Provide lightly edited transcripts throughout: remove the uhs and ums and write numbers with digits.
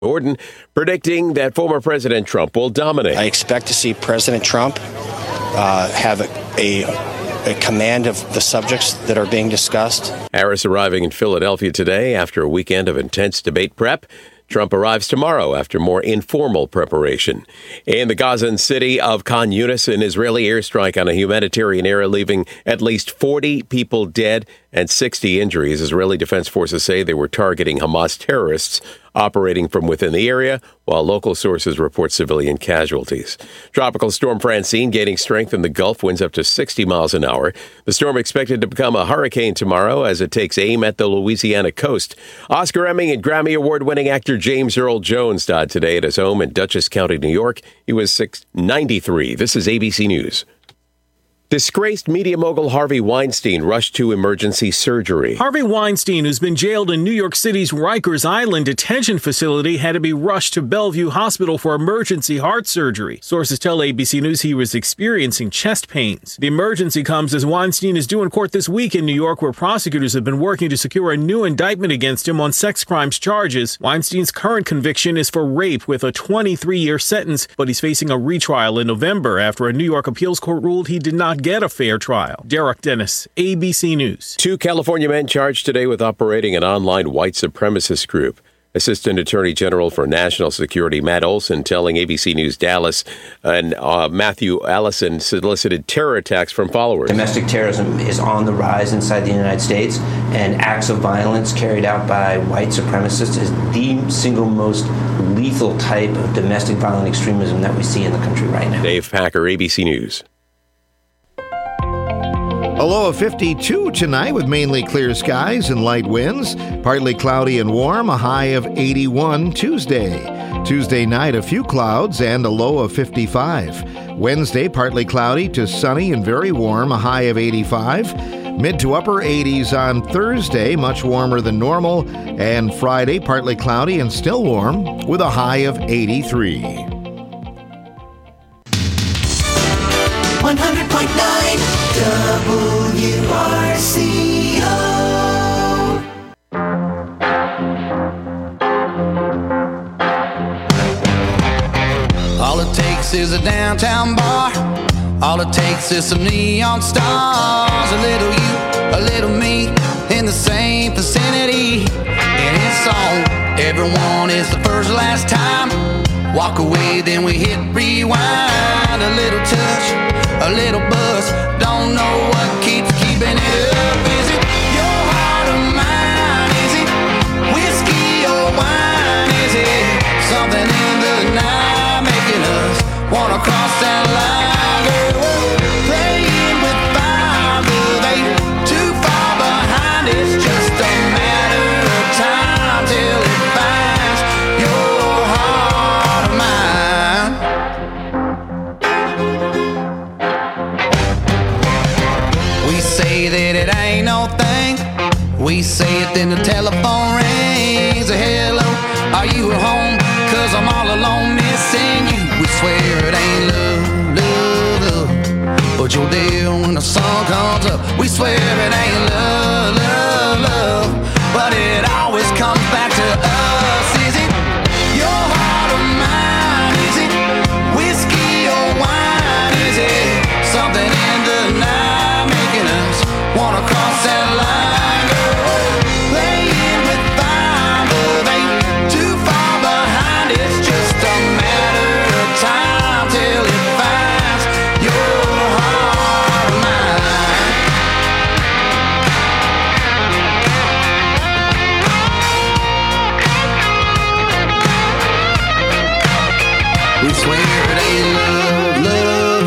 Gordon predicting that former President Trump will dominate. I expect to see President Trump have a command of the subjects that are being discussed. Harris arriving in Philadelphia today after a weekend of intense debate prep. Trump arrives tomorrow after more informal preparation. In the Gazan city of Khan Yunis, an Israeli airstrike on a humanitarian area leaving at least 40 people dead and 60 injuries. Israeli Defense Forces say they were targeting Hamas terrorists operating from within the area, while local sources report civilian casualties. Tropical storm Francine gaining strength in the Gulf, winds up to 60 miles an hour. The storm expected to become a hurricane tomorrow as it takes aim at the Louisiana coast. Oscar Emmy and Grammy Award-winning actor James Earl Jones died today at his home in Dutchess County, New York. He was 93. This is ABC News. Disgraced media mogul Harvey Weinstein rushed to emergency surgery. Harvey Weinstein, who's been jailed in New York City's Rikers Island detention facility, had to be rushed to Bellevue Hospital for emergency heart surgery. Sources tell ABC News he was experiencing chest pains. The emergency comes as Weinstein is due in court this week in New York, where prosecutors have been working to secure a new indictment against him on sex crimes charges. Weinstein's current conviction is for rape with a 23-year sentence, but he's facing a retrial in November after a New York appeals court ruled he did not get a fair trial. Derek Dennis, ABC News. 2 California men charged today with operating an online white supremacist group. Assistant Attorney General for National Security Matt Olson telling ABC News Dallas and Matthew Allison solicited terror attacks from followers. Domestic terrorism is on the rise inside the United States, and acts of violence carried out by white supremacists is the single most lethal type of domestic violent extremism that we see in the country right now. Dave Packer, ABC News. A low of 52 tonight with mainly clear skies and light winds. Partly cloudy and warm, a high of 81 Tuesday. Tuesday night, a few clouds and a low of 55. Wednesday, partly cloudy to sunny and very warm, a high of 85. Mid to upper 80s on Thursday, much warmer than normal. And Friday, partly cloudy and still warm with a high of 83. 100.9 WRCO. All it takes is a downtown bar. All it takes is some neon stars. A little you, a little me, in the same vicinity. And it's on. Everyone is the first last time. Walk away, then we hit rewind. A little touch, a little buzz. Don't know what keeps keeping it up. Is it your heart or mine? Is it whiskey or wine? Is it something in the night making us wanna cross that line? Girl, playing with fire, but they too far behind. It's just a matter of time till it finds your heart or mine. We say that it ain't no thing. We say it, then the telephone rings. Hello, are you at home? 'Cause I'm all alone missing you. We swear it ain't love, love, love, but you're there when the sun comes up. We swear it ain't love, love, love, but it always comes back to us. Is it your heart or mine? Is it whiskey or wine? Is it something in the night making us wanna cross that line? Girl, playing with fire, but ain't too far behind. It's just a matter of time till it finds your heart or mine. We swear it ain't love, love,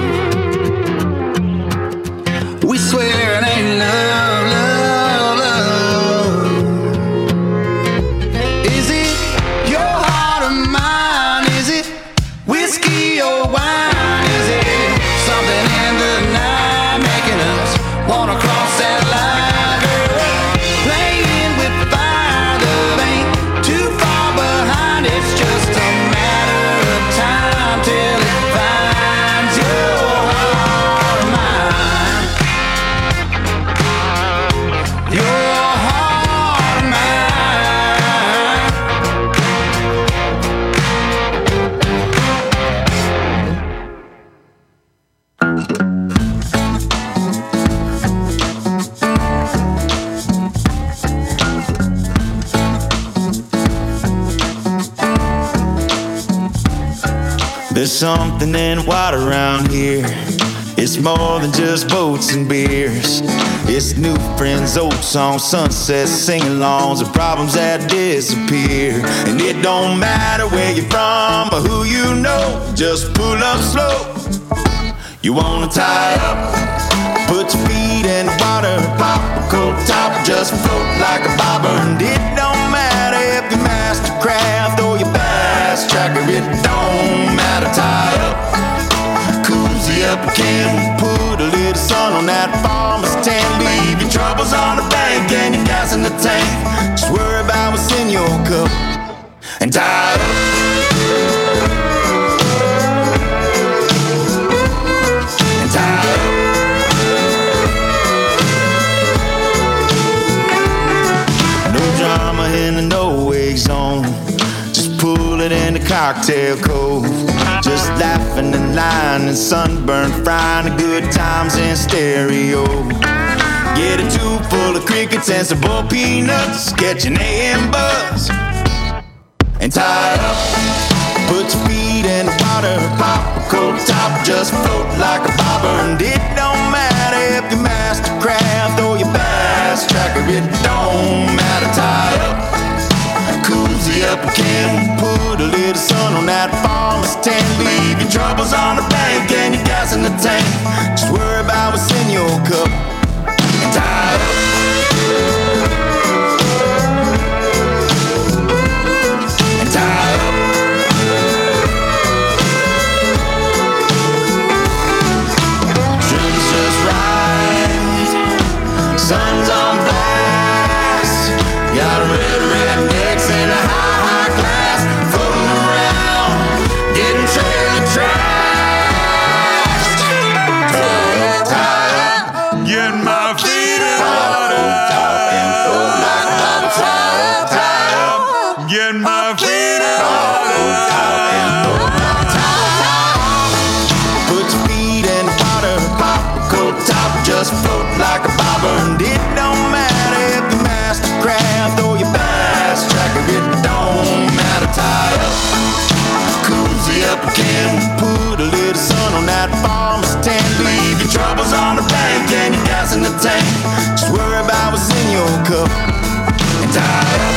love. We swear it ain't love, love, love. Is it your heart or mine? Is it whiskey or wine? Is it something in the night making us wanna cross that line? Girl, playing with fire, love ain't too far behind. It's just a matter of time till it There's something in what around here. It's more than just boats and beers. It's new friends, old songs, sunsets, sing-alongs, and problems that disappear. And it don't matter where you're from or who you know, just pull up slow. You wanna tie up, put your feet in the water, pop a cold top, just float like a bobber. And it don't matter if you're master craft or your fast tracker, it don't matter. Tie up, cozy up again, put a little sun on that farmer's tan. Leave your troubles on the bank and your gas in the tank. Just worry about what's in your cup and tie up. In the no-wake zone, just pull it in the cocktail cove. Just laughing and lying and sunburn, frying the good times in stereo. Get a tube full of crickets and some boiled peanuts, catch an AM buzz and tie it up. Put your feet in the water, pop a cold top, just float like a bobber. And it don't matter if you're master craft or your fast tracker, it don't matter. Tie up, cozy up again, put a little sun on that farmer's tan. Leave your troubles on the bank and your gas in the tank. Just worry about what's in your cup and tie up. And tie up. Trim's just right, sun's on blast. Got a red rednecks and a high class floating around, getting trailer trashed. Tie up, get my feet in water. Tie up, get my feet in water. Put your feet in the water, pop a cold top, just float like a bobber. And it don't matter if you're master craft or your fast tracker, it don't matter. Tie up, cozy up again, put a little sun on that farmer's tan. Leave your troubles on the bank and your gas in the tank. Just worry about what's in your cup and tie up.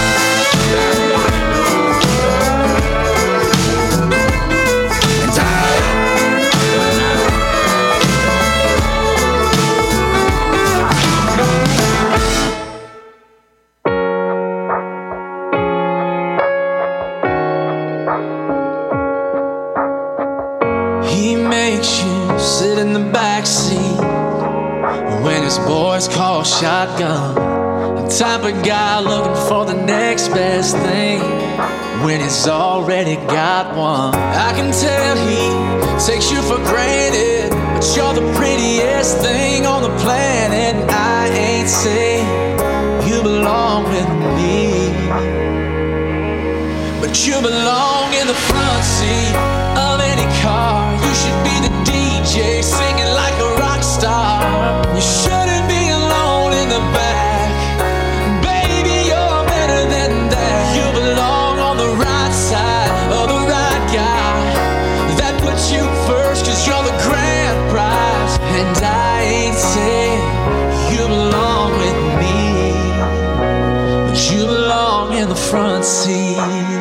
And tie up. He makes you sit in the backseat when his boys call shotgun. The type of guy looking for the next best thing when he's already got one. I can tell he takes you for granted, but you're the prettiest thing on the planet. And I ain't saying you belong with me, but you belong in the front seat of any car. You should be the DJ singing like a rock star. You shouldn't be alone in the back. Baby, you're better than that. You belong on the right side of the right guy. That puts you first, cause you're the grand prize. And I ain't saying you belong with me, but you belong in the front seat.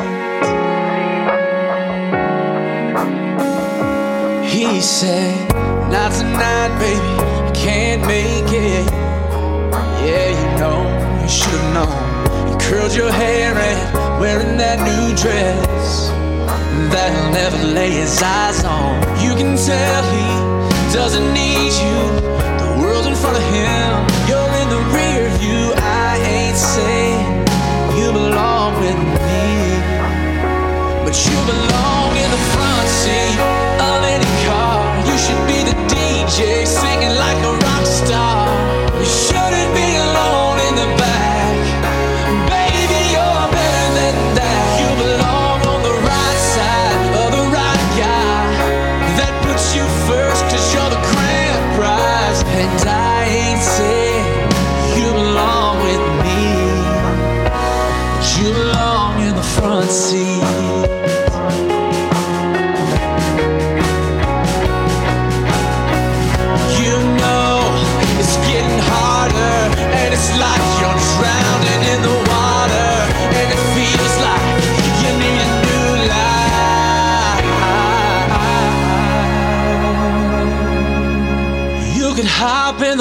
He said, not tonight, baby, I can't make it. Yeah, you know, you should've known. You curled your hair and wearing that new dress that'll never lay his eyes on. You can tell he doesn't need you. The world's in front of him, you're in the rear view. I ain't saying you belong with me, but you belong in the front seat of any car. You should be the DJ singing like a rock star. You shouldn't be alone in the back. Baby, you're better than that. You belong on the right side of the right guy. That puts you first, cause you're the grand prize. And I ain't saying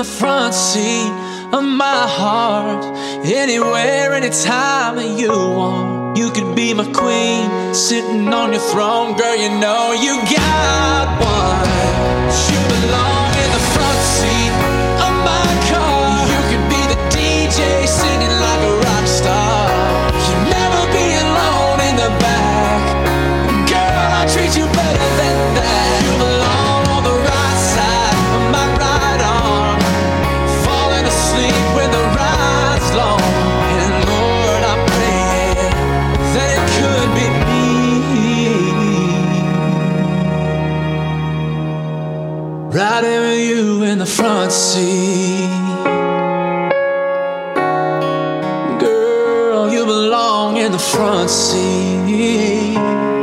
the front seat of my heart. Anywhere, anytime that you want. You could be my queen, sitting on your throne. Girl, you know you got one. You belong in the front seat of my car. You could be the DJ, singing like a rock star. You'll never be alone in the back. Girl, I'll treat you better than that. You belong on the right side of my right arm, falling asleep when the ride's long. And Lord, I pray that it could be me, riding with you in the front seat. Girl, you belong in the front seat.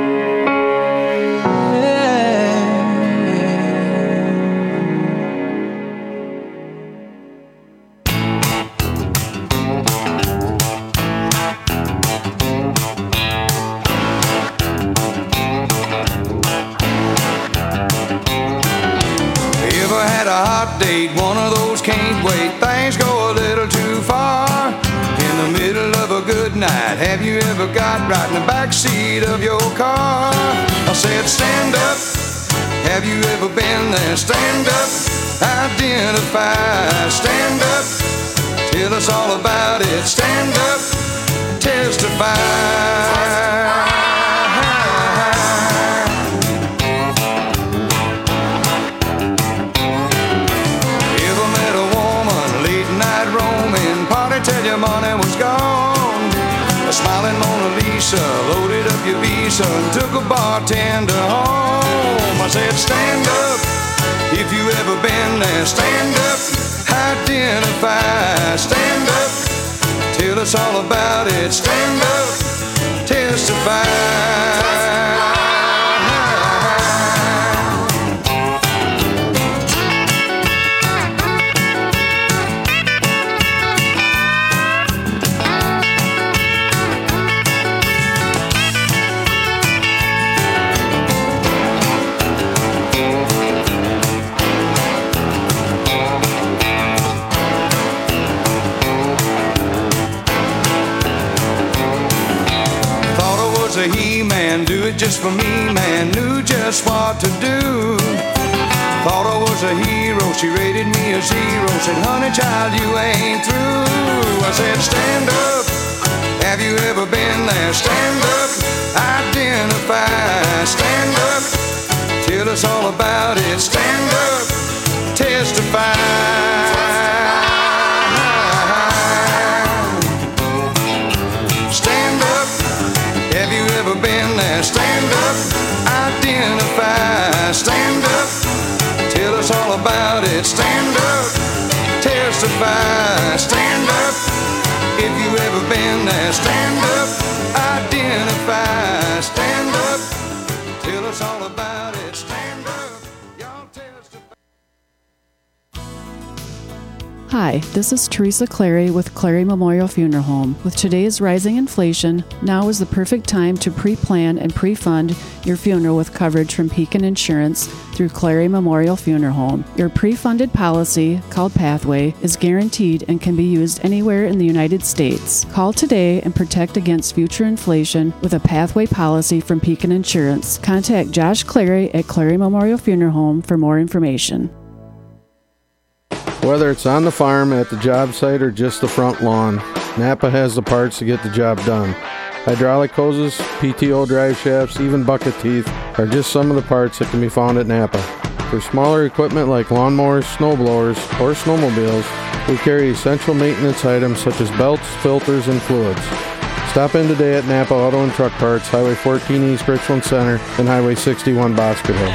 Date, one of those can't wait, things go a little too far. In the middle of a good night, have you ever got right in the back seat of your car? I said stand up, have you ever been there? Stand up, identify. Stand up, tell us all about it. Stand up, testify. Till your money was gone. A smiling Mona Lisa loaded up your visa and took a bartender home. I said stand up, if you ever been there. Stand up, identify. Stand up, tell us all about it. Stand up, testify. A He-Man, do it just for me, man, knew just what to do. Thought I was a hero, she rated me a 0, said, honey child, you ain't through. I said, stand up, have you ever been there? Stand up, identify. Stand up, tell us all about it. Stand up, testify. Been there. Stand up, identify. Stand up, tell us all about it. Stand up, testify. Stand up, if you ever been there. Stand up, identify. Stand up, tell us all about it. Stand up, y'all testify. Hi, this is Teresa Clary with Clary Memorial Funeral Home. With today's rising inflation, now is the perfect time to pre-plan and pre-fund your funeral with coverage from Pekin Insurance through Clary Memorial Funeral Home. Your pre-funded policy, called Pathway, is guaranteed and can be used anywhere in the United States. Call today and protect against future inflation with a Pathway policy from Pekin Insurance. Contact Josh Clary at Clary Memorial Funeral Home for more information. Whether it's on the farm, at the job site, or just the front lawn, Napa has the parts to get the job done. Hydraulic hoses, PTO drive shafts, even bucket teeth are just some of the parts that can be found at Napa. For smaller equipment like lawnmowers, snowblowers, or snowmobiles, we carry essential maintenance items such as belts, filters, and fluids. Stop in today at Napa Auto and Truck Parts, Highway 14 East Richland Center and Highway 61 Boxford Hill.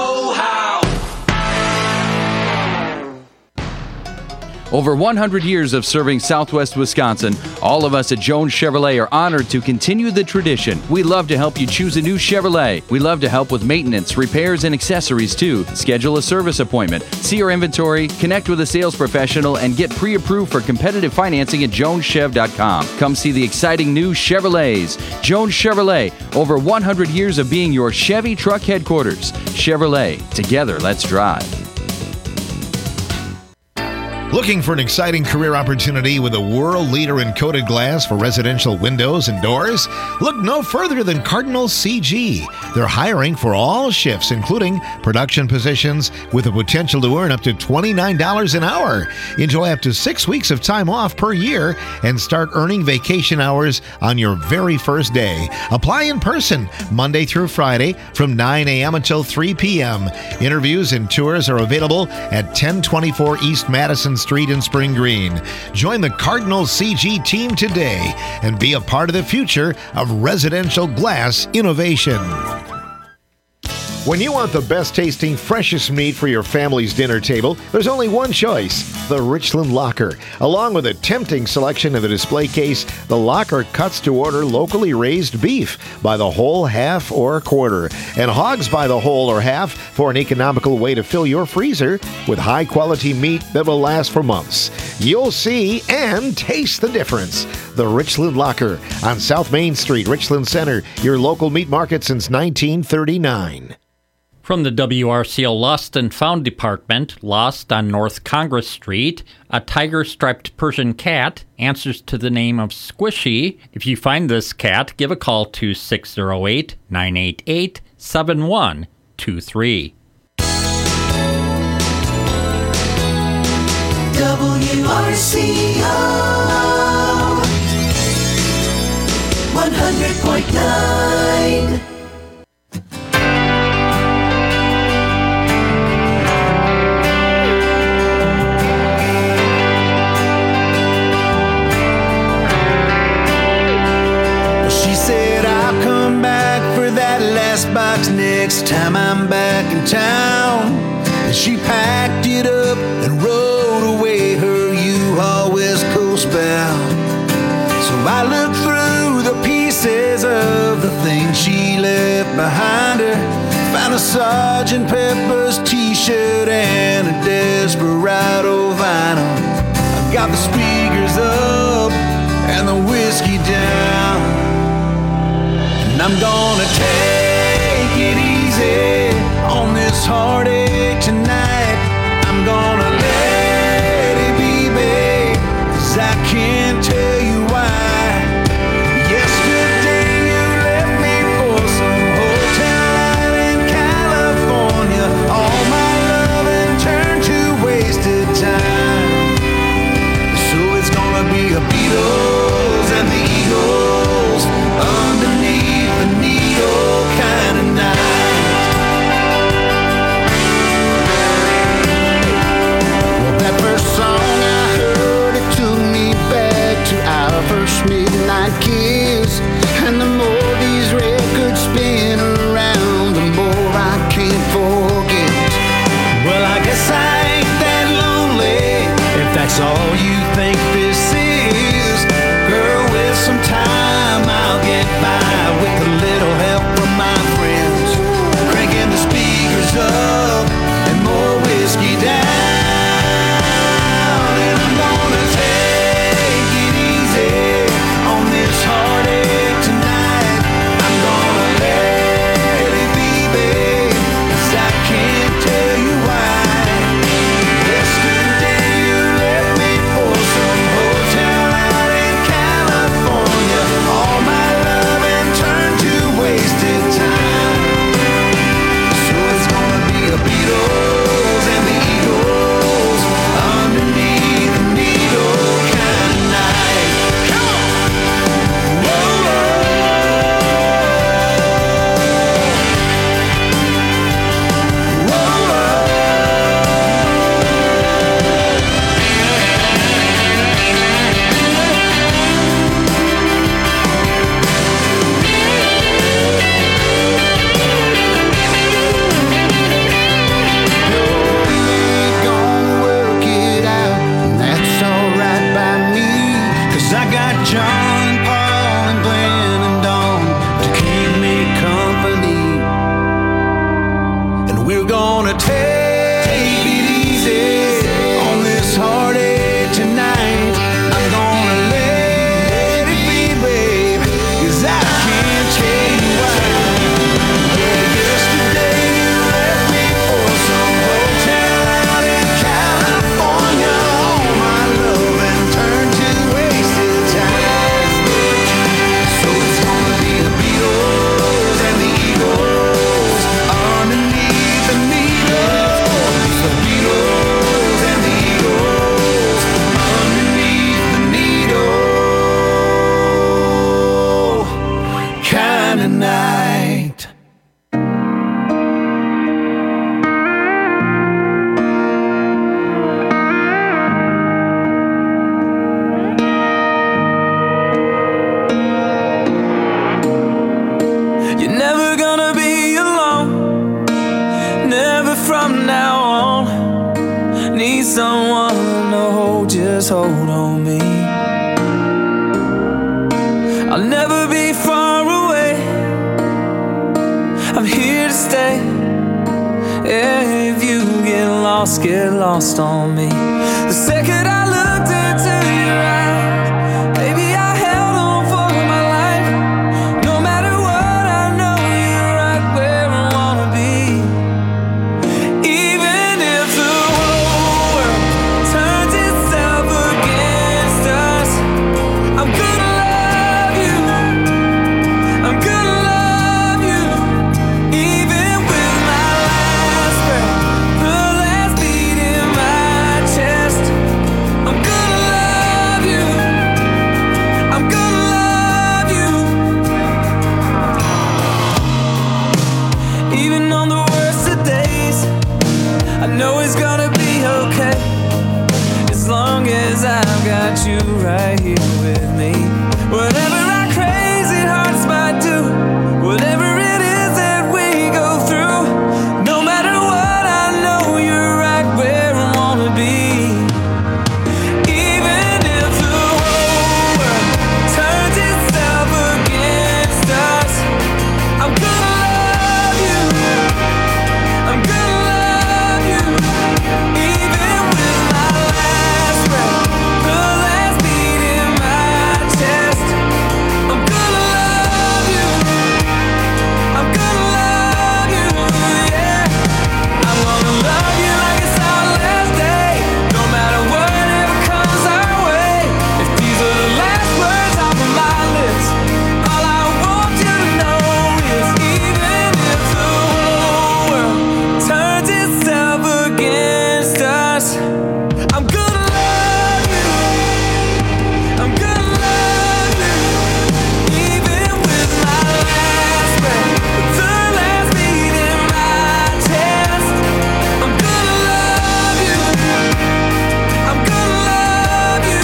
Over 100 years of serving Southwest Wisconsin, all of us at Jones Chevrolet are honored to continue the tradition. We love to help you choose a new Chevrolet. We love to help with maintenance, repairs, and accessories too. Schedule a service appointment, see our inventory, connect with a sales professional, and get pre-approved for competitive financing at joneschev.com. Come see the exciting new Chevrolets. Jones Chevrolet, over 100 years of being your Chevy truck headquarters. Chevrolet, together let's drive. Looking for an exciting career opportunity with a world leader in coated glass for residential windows and doors? Look no further than Cardinal CG. They're hiring for all shifts, including production positions, with the potential to earn up to $29 an hour. Enjoy up to 6 weeks of time off per year and start earning vacation hours on your very first day. Apply in person Monday through Friday from 9 a.m. until 3 p.m. Interviews and tours are available at 1024 East Madison Street in Spring Green. Join the Cardinal CG team today and be a part of the future of residential glass innovation. When you want the best tasting, freshest meat for your family's dinner table, there's only one choice, the Richland Locker. Along with a tempting selection of the display case, the Locker cuts to order locally raised beef by the whole, half, or quarter, and hogs by the whole or half for an economical way to fill your freezer with high-quality meat that will last for months. You'll see and taste the difference. The Richland Locker on South Main Street, Richland Center, your local meat market since 1939. From the WRCL Lost and Found Department, lost on North Congress Street, a tiger-striped Persian cat answers to the name of Squishy. If you find this cat, give a call to 608-988-7123. WRCO 100.9. Box next time I'm back in town. And she packed it up and rode away, her U-Haul West Coast bound. So I looked through the pieces of the things she left behind her, found a Sgt. Pepper's t-shirt and a Desperado vinyl. I got the speakers up and the whiskey down, and I'm gonna take it easy on this heartache tonight. I'm gonna let it be, babe, 'cause I can't tell you why. Yesterday you left me for some hotel out in California. All my loving turned to wasted time. So it's gonna be a Beatles and the Eagles underneath the needle. You're never gonna be alone, never from now on. Need someone to hold, just hold on me. I'll never be far away, I'm here to stay. If you get lost on me. The second I looked into your eyes, baby, I held on for my life. No matter what, I know you're right where I wanna be. Even if the whole world turns itself against us, I'm gonna love you, I'm gonna love you. Even with my last breath, the last beat in my chest, I'm gonna love you, I'm gonna love you. Even on the worst of days, I know it's gonna be okay, as long as I've got you right here with me. Whatever our crazy hearts might do, whatever it is that we go through, no matter what, I know you're right where I wanna be. Even if the whole world turns itself against us, I'm gonna love you, I'm gonna love you. Even with my last breath, the last beat in my chest, I'm gonna love you, I'm gonna love you, yeah. I'm gonna love you like it's our last day, no matter whatever comes our way. If these are the last words off of my lips, all I want you to know is even if the whole world turns itself against us, I'm gonna love you, I'm gonna love you. Even with my last breath, the last beat in my chest, I'm gonna love you, I'm gonna love you.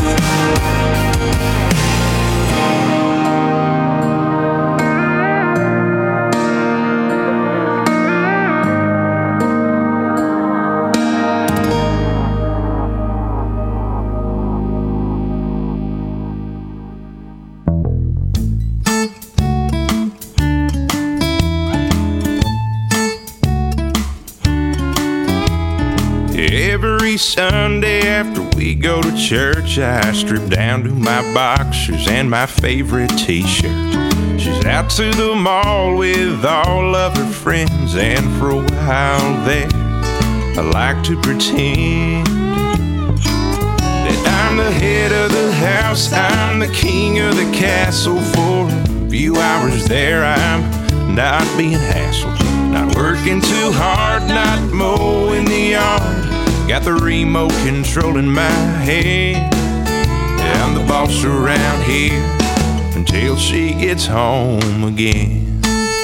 Every Sunday after we go to church, I strip down to my boxers and my favorite t-shirt. She's out to the mall with all of her friends, and for a while there, I like to pretend that I'm the head of the house, I'm the king of the castle. For a few hours there, I'm not being hassled, not working too hard, not mowing the yard. Got the remote control in my hand, I'm the boss around here until she gets home again.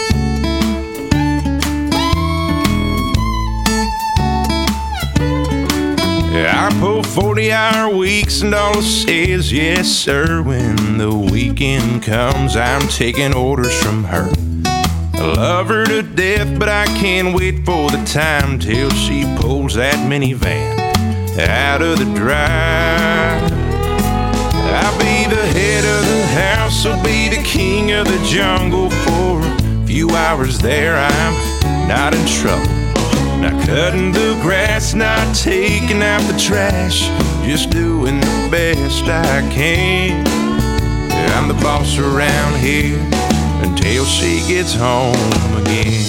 I pull 40-hour weeks and all it says, yes sir. When the weekend comes, I'm taking orders from her. I love her to death, but I can't wait for the time till she pulls that minivan out of the drive. I'll be the head of the house, I'll be the king of the jungle. For a few hours there, I'm not in trouble, not cutting the grass, not taking out the trash, just doing the best I can. I'm the boss around here until she gets home again.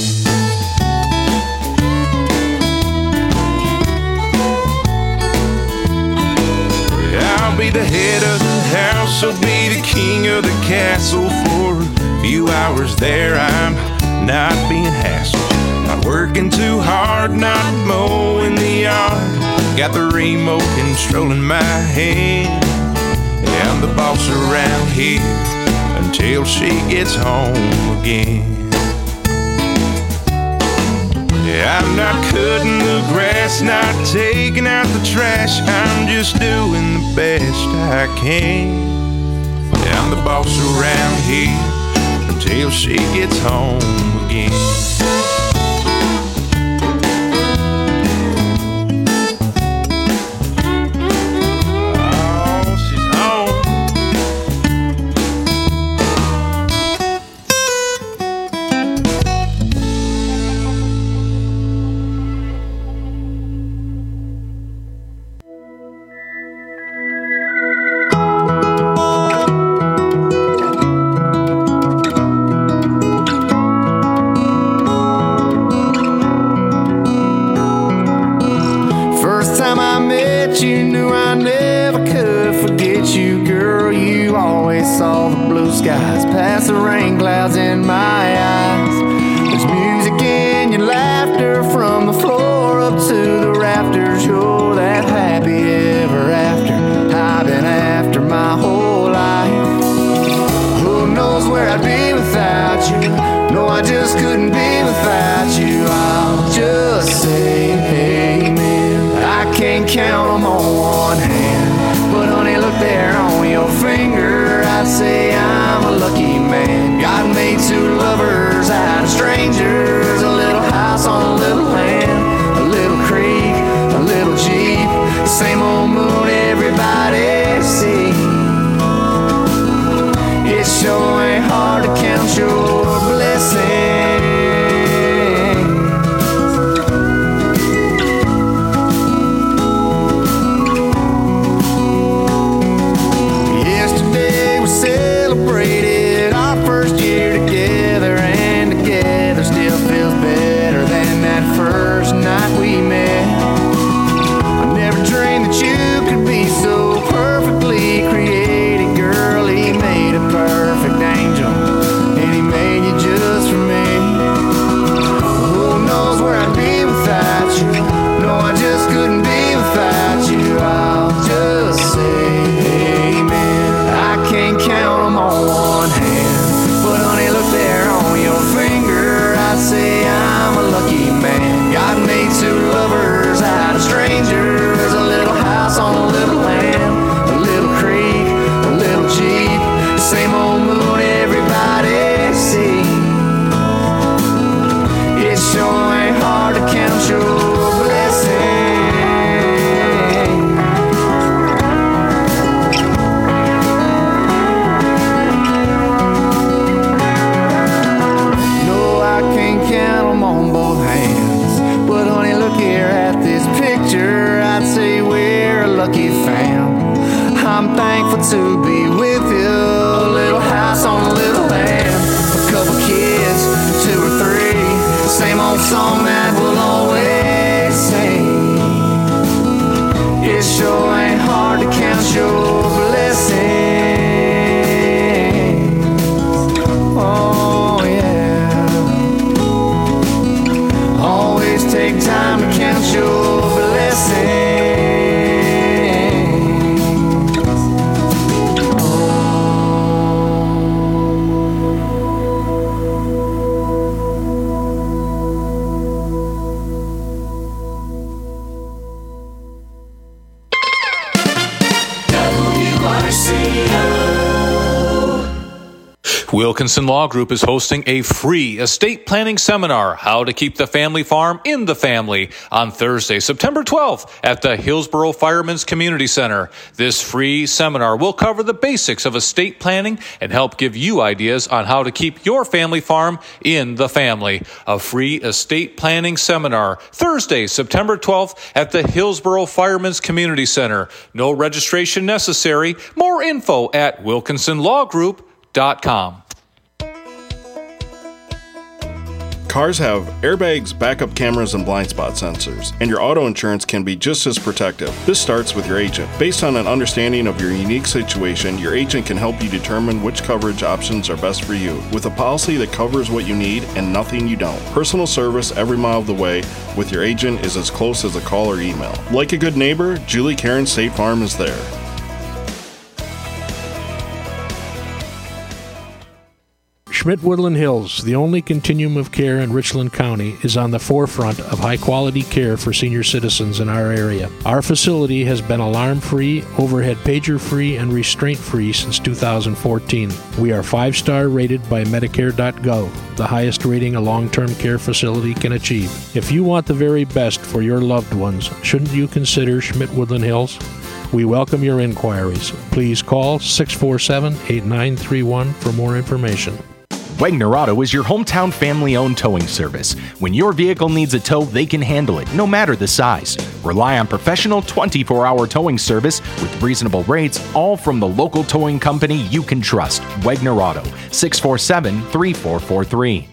I'll be the head of the house, I'll be the king of the castle. For a few hours there, I'm not being hassled, not working too hard, not mowing the yard. Got the remote control in my hand, I'm the boss around here until she gets home again. I'm not cutting the grass, not taking out the trash, I'm just doing the best I can. I'm the boss around here till she gets home again. Skies past the rain clouds in my eyes. There's music in your laughter from the floor up to the rafters. You're that happy ever after I've been after my whole life. Who knows where I'd be without you? No, I just couldn't be without you. I'll just say amen. I can't count them on one hand, but honey, look there on your finger. I'd say I'm a lucky man. God made two lovers out of strangers. A little house on a little land, a little creek, a little Jeep. Same old moon everybody sees. It sure ain't hard to count your blessings. To be with you, a little house on a little land, a couple kids, 2 or 3, same old song that we'll always sing. It sure ain't hard to count your blessings. Oh yeah, always take time to count your blessings. Wilkinson Law Group is hosting a free estate planning seminar, How to Keep the Family Farm in the Family, on Thursday, September 12th at the Hillsboro Firemen's Community Center. This free seminar will cover the basics of estate planning and help give you ideas on how to keep your family farm in the family. A free estate planning seminar, Thursday, September 12th at the Hillsboro Firemen's Community Center. No registration necessary. More info at wilkinsonlawgroup.com. Cars have airbags, backup cameras, and blind spot sensors, and your auto insurance can be just as protective. This starts with your agent. Based on an understanding of your unique situation, your agent can help you determine which coverage options are best for you, with a policy that covers what you need and nothing you don't. Personal service every mile of the way with your agent is as close as a call or email. Like a good neighbor, Julie Karen State Farm is there. Schmidt-Woodland Hills, the only continuum of care in Richland County, is on the forefront of high-quality care for senior citizens in our area. Our facility has been alarm-free, overhead pager-free, and restraint-free since 2014. We are 5-star rated by Medicare.gov, the highest rating a long-term care facility can achieve. If you want the very best for your loved ones, shouldn't you consider Schmidt-Woodland Hills? We welcome your inquiries. Please call 647-8931 for more information. Wagner Auto is your hometown family-owned towing service. When your vehicle needs a tow, they can handle it, no matter the size. Rely on professional 24-hour towing service with reasonable rates, all from the local towing company you can trust. Wagner Auto, 647-3443.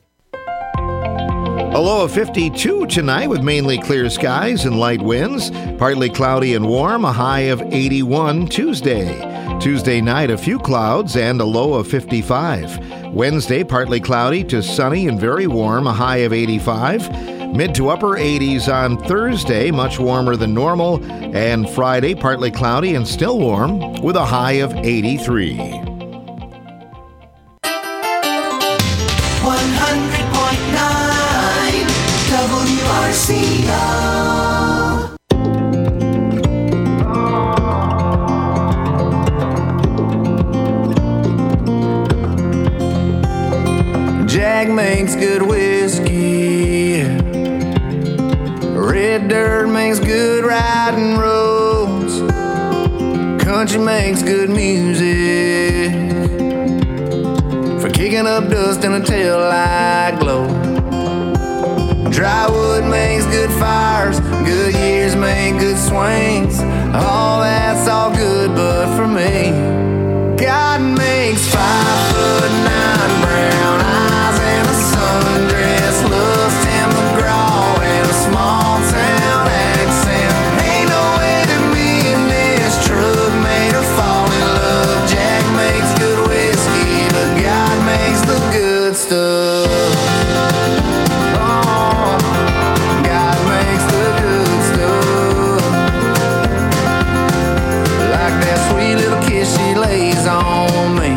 A low of 52 tonight with mainly clear skies and light winds. Partly cloudy and warm, a high of 81 Tuesday. Tuesday night, a few clouds and a low of 55. Wednesday, partly cloudy to sunny and very warm, a high of 85. Mid to upper 80s on Thursday, much warmer than normal. And Friday, partly cloudy and still warm with a high of 83. 100.9 WRCO. Jack makes good whiskey. Red dirt makes good riding roads. Country makes good music for kicking up dust in a taillight glow. Dry wood makes good fires. Good years make good swings. All that's all good, but for me, God makes 5'9" brown eyes and a sundress, loves Tim McGraw and a small town accent. Ain't no way that me and this truck made her fall in love. Jack makes good whiskey, but God makes the good stuff. Oh, God makes the good stuff. Like that sweet little kiss she lays on me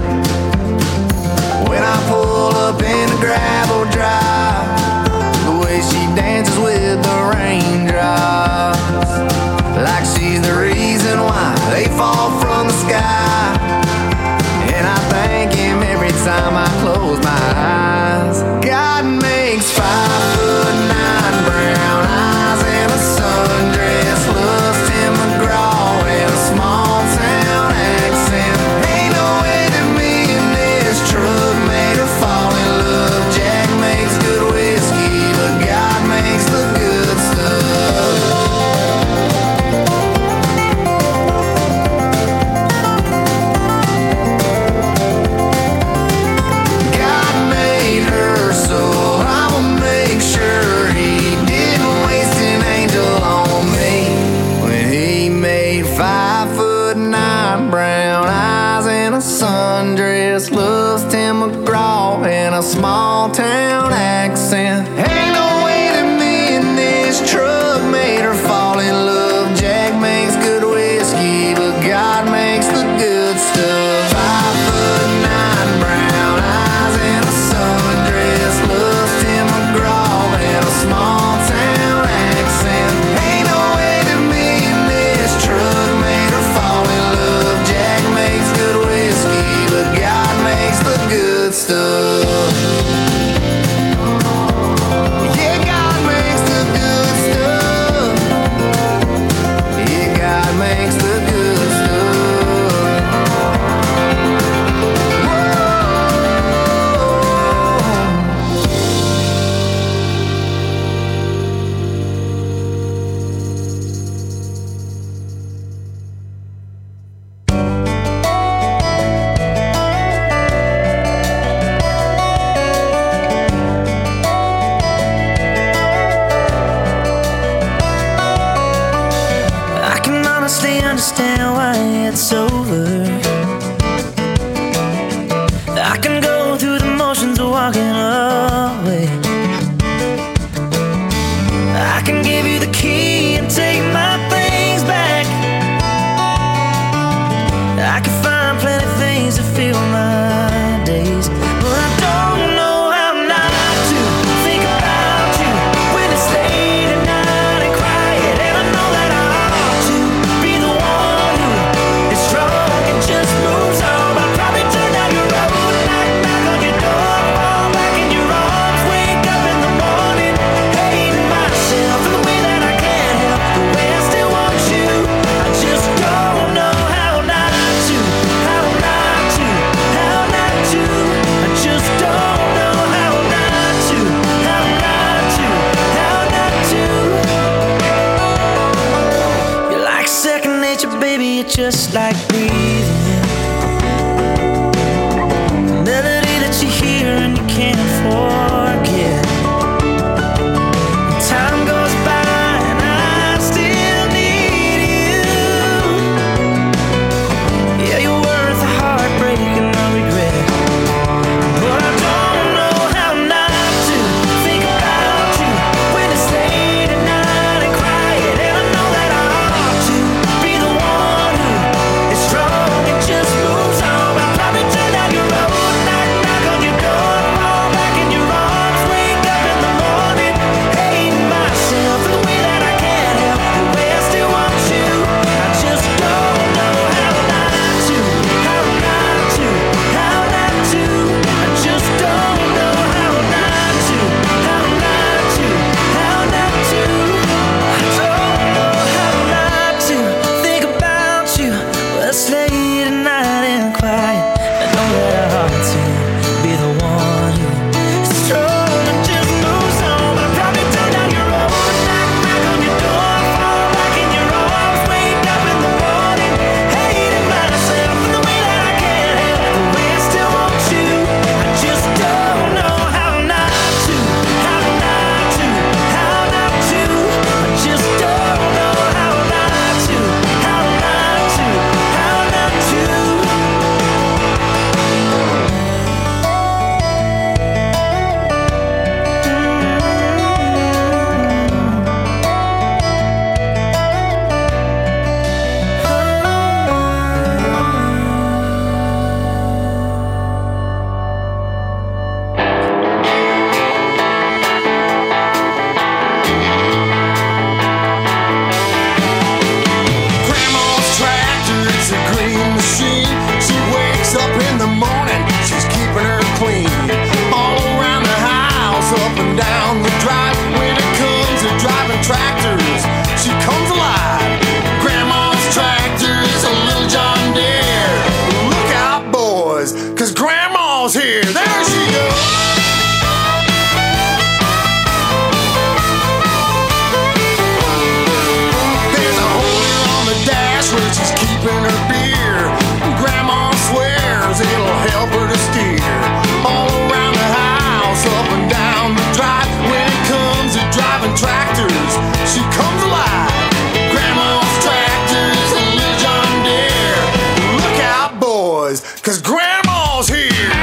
when I pull up in the gravel drive, the way she dances with the raindrops, like she's the reason why they fall from the sky. And I thank him every time I close my eyes. God makes 5'9" brown eyes and a sundress, loves Tim McGraw and a small town accent. Ain't no way that me and this truck made her fall in love. Jack makes good whiskey, but God makes the good stuff. God made her, so I'ma make sure he didn't waste an angel on me when he made 5'9" brown eyes and a sundress, loves Tim McGraw and a small town accent. Ain't no way that me and this truck made her fall in love. Jack makes good whiskey, but God makes the good stuff. 5'9" brown eyes and a sundress, loves Tim McGraw and a small town accent. Ain't no way that me and this truck made her fall in love. Jack makes good whiskey, but God makes the good stuff. Yeah, God makes the good stuff. Yeah, God makes the good stuff. I can honestly understand why it's over. I can go through the motions of walking away. I can give you the key and take my things back. I can find plenty of things to fill my days, but just like breathing. A melody that you hear and you can't forget. And time goes by and I still need you. Yeah, you're worth a heartbreak and no regret. But I don't know how not to think about you when it's late at night and quiet. And I know that I ought to be the one who is strong and just moves on. I'll probably turn down your road, knock on your door, fall back in your arms, wake up in the morning, hating myself the way that I can't help the way I still want you. I just don't know how not to, how not to, how not to. I just don't know how not to, how not to, how not to. I don't know how not to think about you. Well, it's late at night and quiet. I know that I ought to be the one who is strong and just moves on. But I'll probably turn down your road, knock on your door, fall back in your arms, wake up in the morning, hating myself the way that I can't help the way I still want you. I just don't know how not to, how not to, how not to. I just don't know how not to, how not to, how not to. Grandma's tractor, it's a green machine. She wakes up in the morning, she's keeping her clean. All around the house, up and down the drive. When it comes to driving tractors, she comes alive. Grandma's tractor is a little John Deere. Look out, boys, 'cause Grandma's here. There she goes. There's a holder on the dash where she's keeping her beer. Grandma swears it'll help her to steer. All around the house, up and down the drive. When it comes to driving tractors, she comes alive. Grandma's tractor is a little John Deere. Look out, boys, 'cause Grandma's here.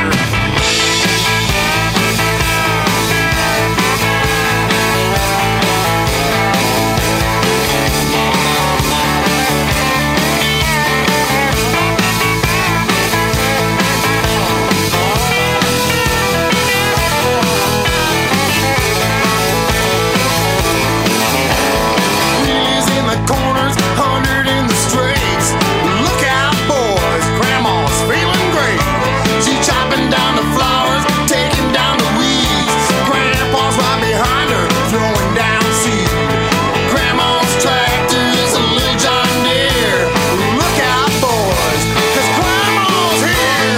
Wheelies in the corners, 100 in the straights. Look out, boys, Grandma's feeling great. She chopping down the flowers, taking down the weeds. Grandpa's right behind her, throwing down seed. Grandma's tractor is a little John Deere. Look out, boys, 'cause Grandma's here.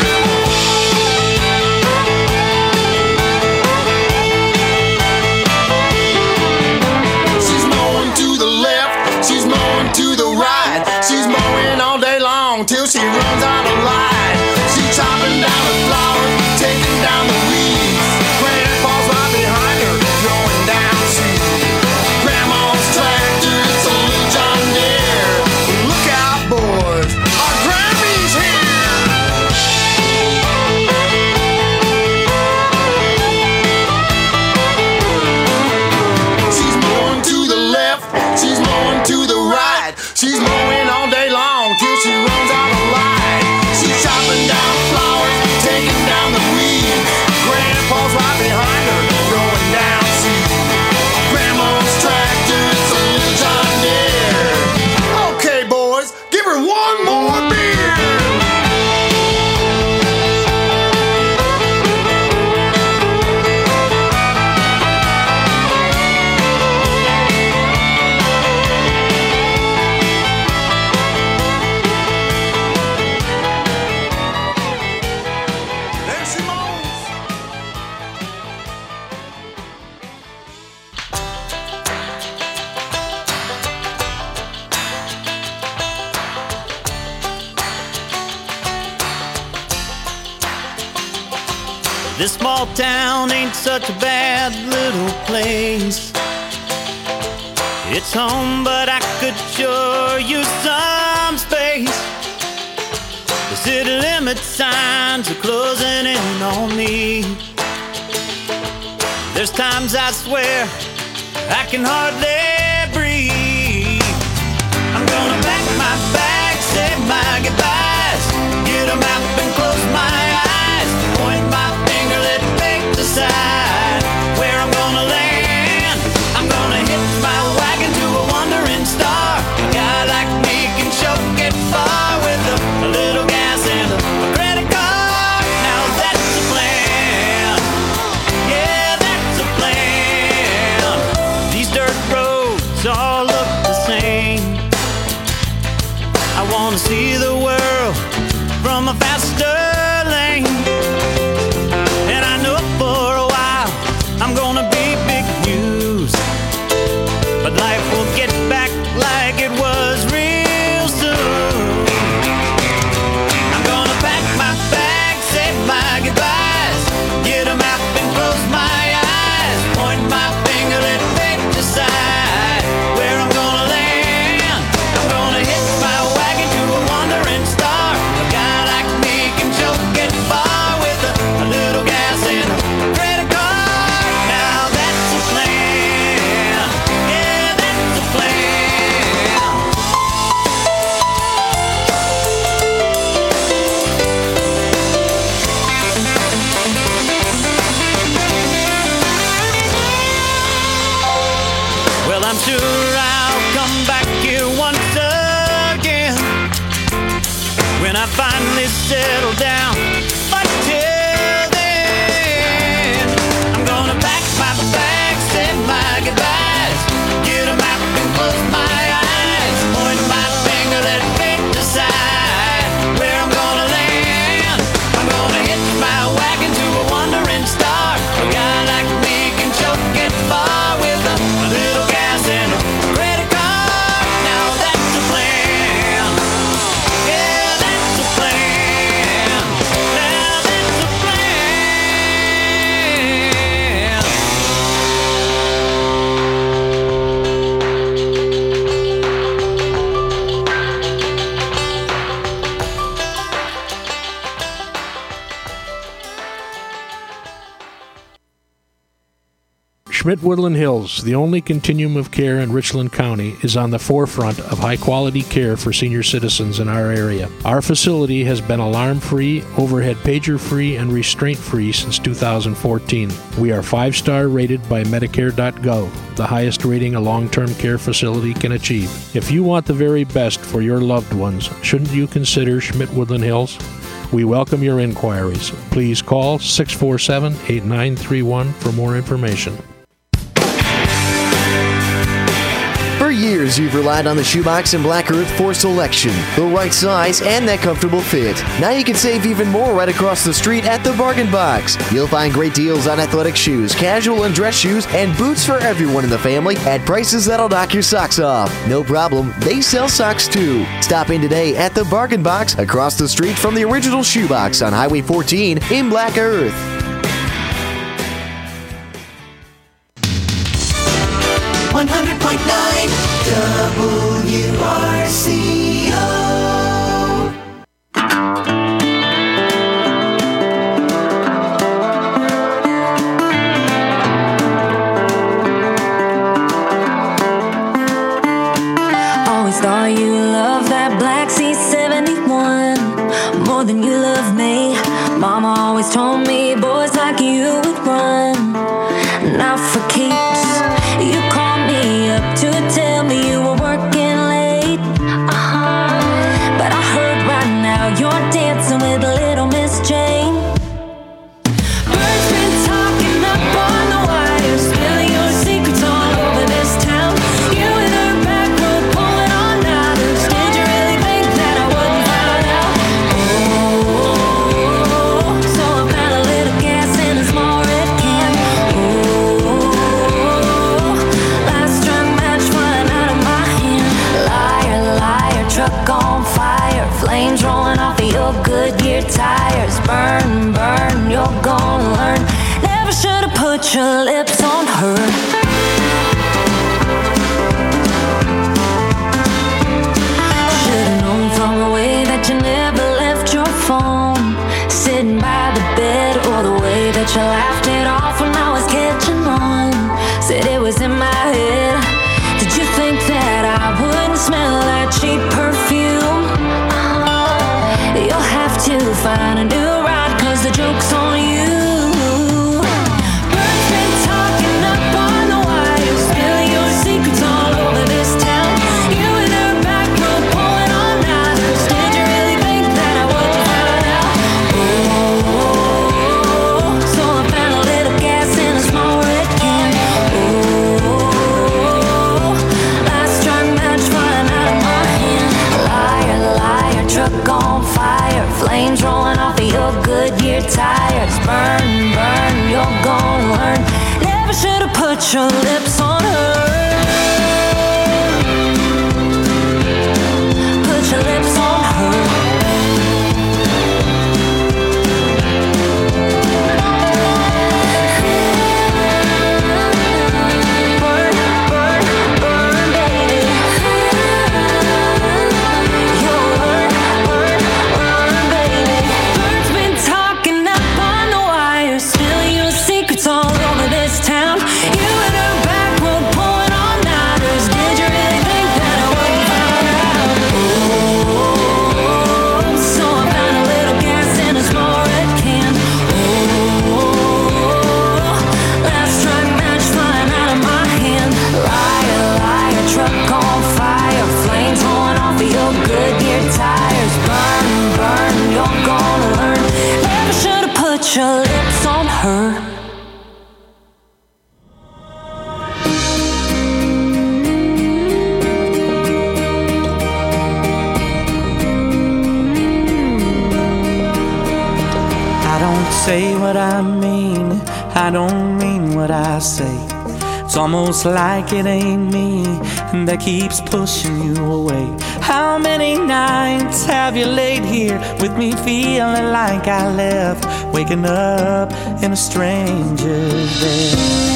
She's mowing to the left, she's mowing to the right. She's mowing all day long till she runs out of light. She's chopping down the flowers, taking down the weeds. Grandpa's right behind her, throwing down seed. Grandma's tractor is a little John Deere. Look out, boys, our Grammy's here. She's mowing to the left, she's mowing to the right. She's mowing all day long till she runs out of light. This small town ain't such a bad little place. It's home, but I could sure use some space. The city limit signs are closing in on me. There's times I swear I can hardly breathe. I'm gonna pack my bags, say my goodbyes, get a map and close my eyes, point my finger, let fate decide where I'm gonna land. I'm gonna hitch my wagon to a wandering star. A guy like me can sure get far with a little gas and a credit card. Now that's the plan. Yeah, that's the plan. These dirt roads all look the same. I wanna see the world from a faster lane. And I know for a while I'm gonna be big news, but life will get back like it was real soon. I'm gonna pack my bags, say my goodbyes, get a map and close my eyes, point my finger, let fate decide where I'm gonna land. I'm gonna hit my wagon to a wandering star. A guy like me can sure get far with a little gas and a credit card. Now that's the plan. Yeah, that's the plan. Well, I'm sure I'll come back here once again when I finally settle down. But till then, I'm gonna pack my bags, say my goodbyes, get a map and close my eyes, point my finger, let fate decide where I'm gonna land. I'm gonna hitch my wagon to a wandering star. A guy like me can sure get far with a little gas and a credit card. Now that's the plan. Yeah, that's the plan. Now that's the plan. Schmidt-Woodland Hills, the only continuum of care in Richland County, is on the forefront of high-quality care for senior citizens in our area. Our facility has been alarm-free, overhead pager-free, and restraint-free since 2014. We are 5-star rated by Medicare.gov, the highest rating a long-term care facility can achieve. If you want the very best for your loved ones, shouldn't you consider Schmidt-Woodland Hills? We welcome your inquiries. Please call 647-8931 for more information. For years, you've relied on the Shoebox and Black Earth for selection, the right size, and that comfortable fit. Now you can save even more right across the street at the Bargain Box. You'll find great deals on athletic shoes, casual and dress shoes, and boots for everyone in the family at prices that'll knock your socks off. No problem, they sell socks too. Stop in today at the Bargain Box across the street from the original Shoebox on Highway 14 in Black Earth. 100.9 WRCO. Always thought you loved that Black C71 more than you love me. Mama always told me boys like you would run. Now for keeps, you called me up to tell me you were working late. But I heard right now you're dancing with little Miss Jane. Birds been talking up on the wire, spilling your secrets all over this town. You and her back road pulling all nighters. Did you really think that I wouldn't find out? Oh, so I found a little gas in a small red can. Oh, said it was in my head. Did you think that I wouldn't smell that cheap perfume? You'll have to find a new ride, 'cause the joke's on you. Birds been talking up on the wire, spilling your secrets all over this town. You and her back row pulling all nighters. Did you really think that I wouldn't find out? Oh, so I found a little gas in a small red can. Oh, last strike match flying out of my hand. Liar, liar, truck on fire, flames rolling off of your Goodyear tires. Burn, burn, you're gonna learn. Never should have put your lips on her. Put your lips on her. Burn, burn, burn, baby. You'll learn, burn, burn, baby. Birds been talking up on the wire, spilling your secrets all over this town. You and her back road pulling all nighters. Did you really think that I wouldn't find out? Oh, so I found a little gas in a small red can. Oh, last strike match flying out of my hand. Liar, liar, truck on fire, flames rolling off of your Goodyear tires. Burn, burn, you're gonna learn. Never should have put your lips on her. I don't say what I mean, I don't mean what I say. It's almost like it ain't me that keeps pushing you away. How many nights have you laid here with me feeling like I left, waking up in a stranger's bed?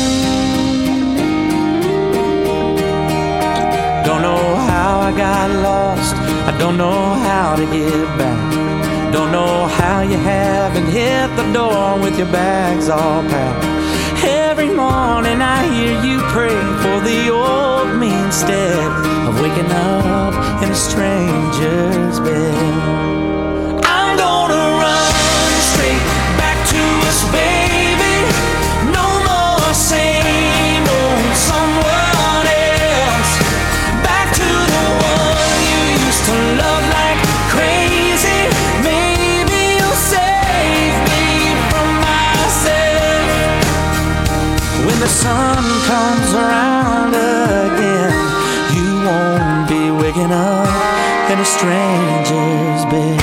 Don't know how I got lost, I don't know how to get back. Don't know how you haven't hit the door with your bags all packed. Every morning I hear you pray for the old me instead of waking up in a stranger's bed. I'm gonna run straight back to us, baby. No more same old someone else. Back to the one you used to love like crazy. Maybe you'll save me from myself. When the sun comes around again, you won't be waking up in a stranger's bed.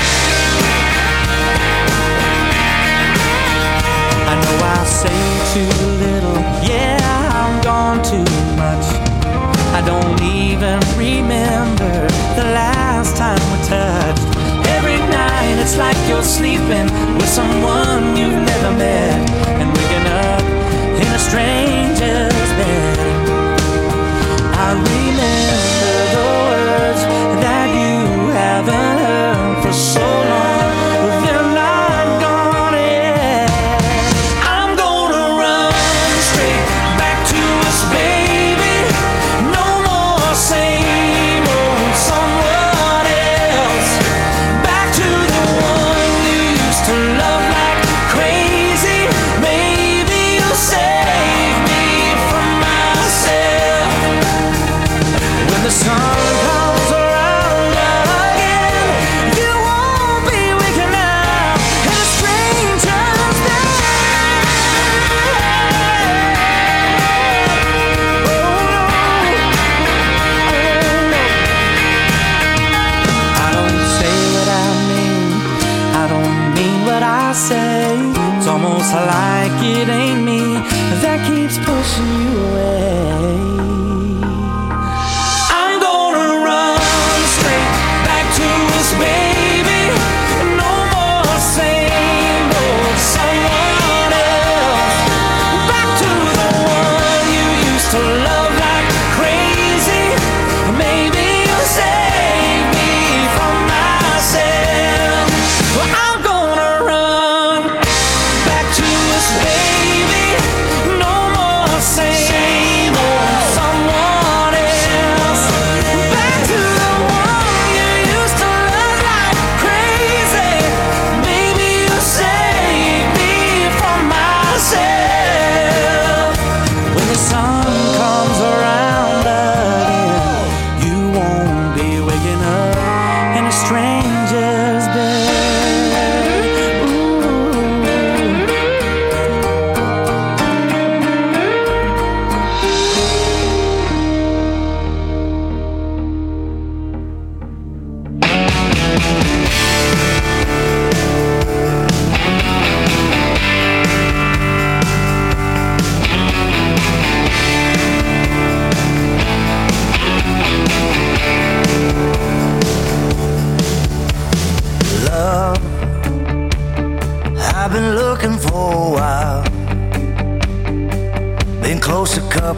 I know I say too little, yeah, I'm gone too much. I don't even remember the last time we touched. Every night it's like you're sleeping with someone you've never met and waking up in a stranger's bed. I remember the words that you haven't heard for so long, but they're not gone yet. I'm gonna run straight back to us, baby. No more same old someone else. Back to the one you used to love like crazy. Maybe you'll save me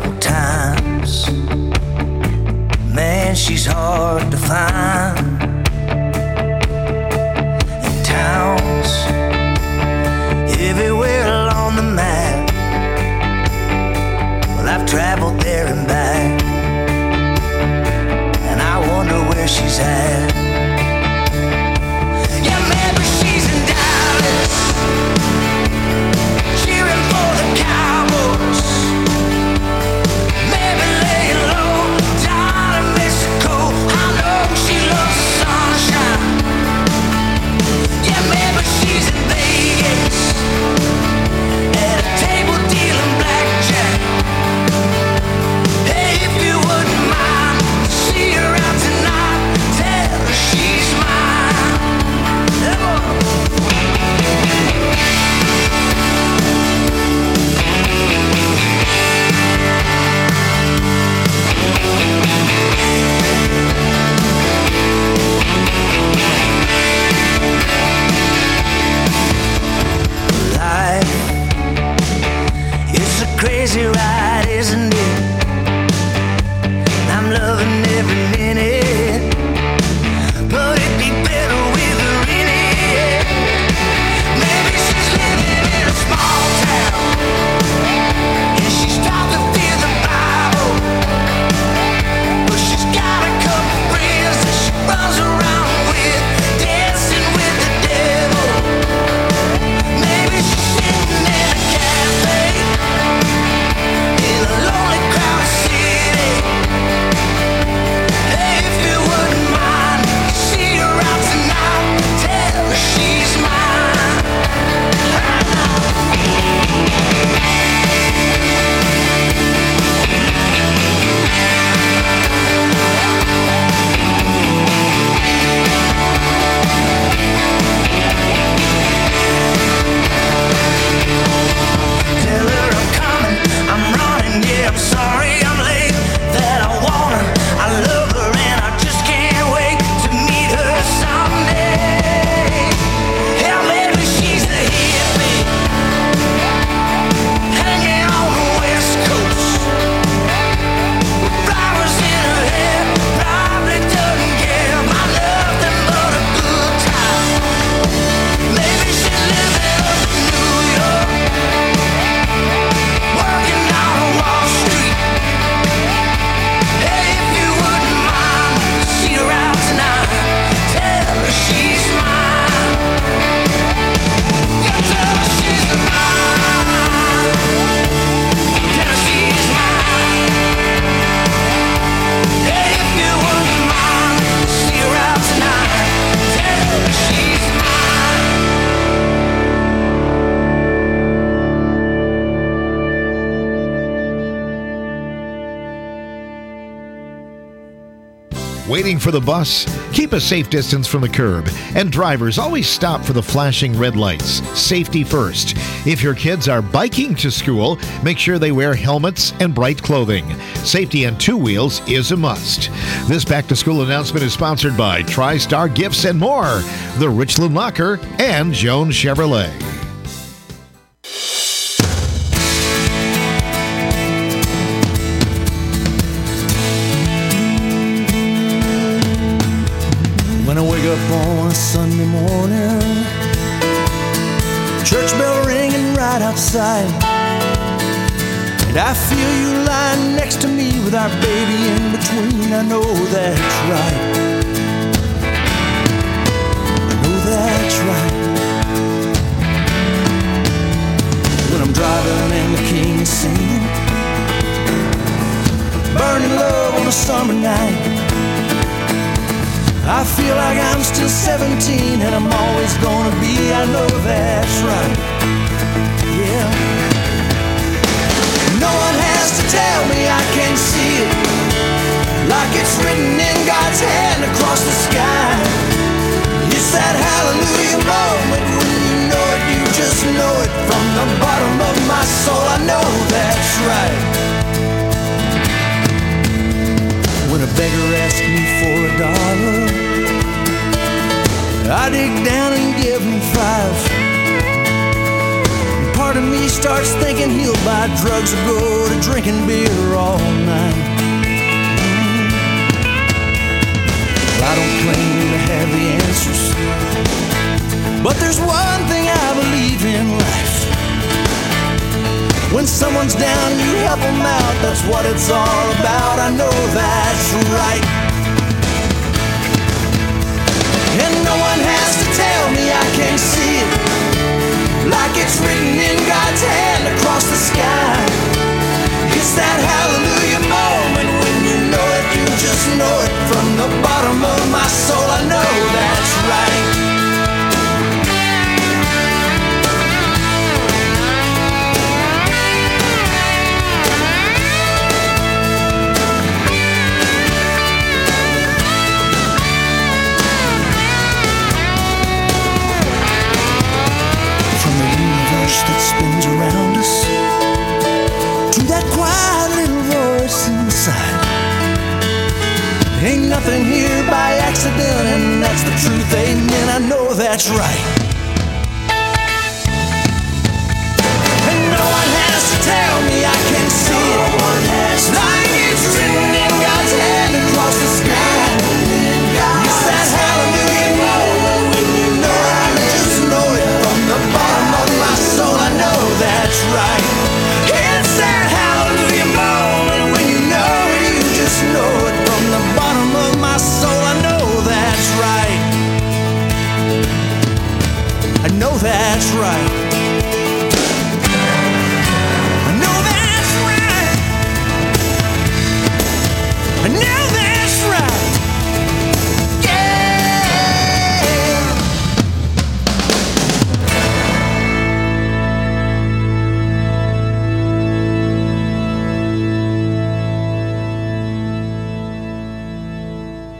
couple times. Man, she's hard to find. In towns everywhere along the map. Well, I've traveled there and back, and I wonder where she's at. Yeah, maybe she's in Dallas, cheering for the Cowboys. Maybe laying low down in Mexico. I know she loves the sunshine. Yeah, maybe she's in Vegas at a table dealing blackjack. Hey, if you wouldn't mind, see her out tonight. Tell her she's mine. Life, it's a crazy ride, isn't it? I'm loving every minute, but it'd be better with her in it. Maybe she's living in a small town, and she's taught to fear the Bible, but she's got a couple friends that she runs around with, dancing with the devil. Maybe she's sitting in a cafe in a lonely crowded city. Hey, if you wouldn't mind, see her out tonight. Tell her she's mine. Tell her I'm coming, I'm running, yeah, I'm sorry I'm late. That I want her, I love her, and I just can't wait to meet her someday. Yeah, maybe she's a hippie, hanging on the West Coast, with flowers in her hair, probably doesn't care about nothing but a good time. Maybe she's living up in New York, working out on Wall Street. Hey, if you wouldn't mind, see her out tonight. Tell her she's mine. Yeah, tell her she's mine. Tell her she's mine. Hey, if you wouldn't mind, see her out tonight. Tell her she's mine. Waiting for the bus? Keep a safe distance from the curb. And drivers, always stop for the flashing red lights. Safety first. If your kids are biking to school, make sure they wear helmets and bright clothing. Safety on two wheels is a must. This back-to-school announcement is sponsored by TriStar Gifts and more, the Richland Locker, and Jones Chevrolet. When I wake up on a Sunday morning, church bell ringing right outside, and I feel you lying next to me with our baby in between. I know that's right. I know that's right. When I'm driving and the King's singing, burning love on a summer night, I feel like I'm still 17 and I'm always gonna be. I know that's right. Yeah. No one has to tell me I can see it, like it's written in God's hand across the sky. It's that hallelujah moment when you know it, you just know it from the bottom of my soul. I know that's right. When a beggar asks me for $1, I dig down and give him 5. And part of of me starts thinking he'll buy drugs or go to drinking beer all night. Well, I don't claim to have the answers, but there's one thing I believe in life. When someone's down, you help them out. That's what it's all about. I know that's right. And no one has to tell me I can't see it, like it's written in God's hand across the sky. It's that hallelujah moment when you know it, you just know it from the bottom of my soul. I know that's right. That spins around us, to that quiet little voice inside. Ain't nothing here by accident, and that's the truth, amen. I know that's right.